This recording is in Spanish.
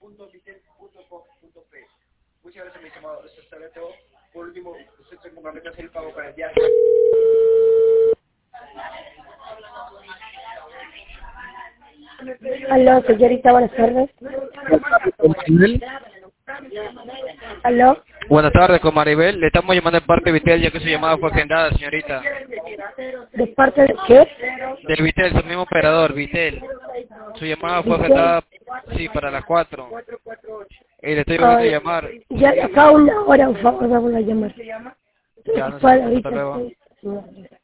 www.vitel.com.p. Muchas gracias, mi estimado. Eso será todo. Por último, usted se compromete a hacer el pago para el viaje. Aló, señorita, buenas tardes. Aló. Buenas tardes, con Maribel. Le estamos llamando de parte de Vitel, ya que su llamada fue agendada, señorita. ¿De parte de qué? Del Vitel, su mismo operador, Vitel. Su llamada fue agendada, sí, para las 4. Y le estoy volviendo a llamar. Ya acá una hora, por favor, vamos a llamar. Ya, no sé, Para hasta ahorita luego. estoy-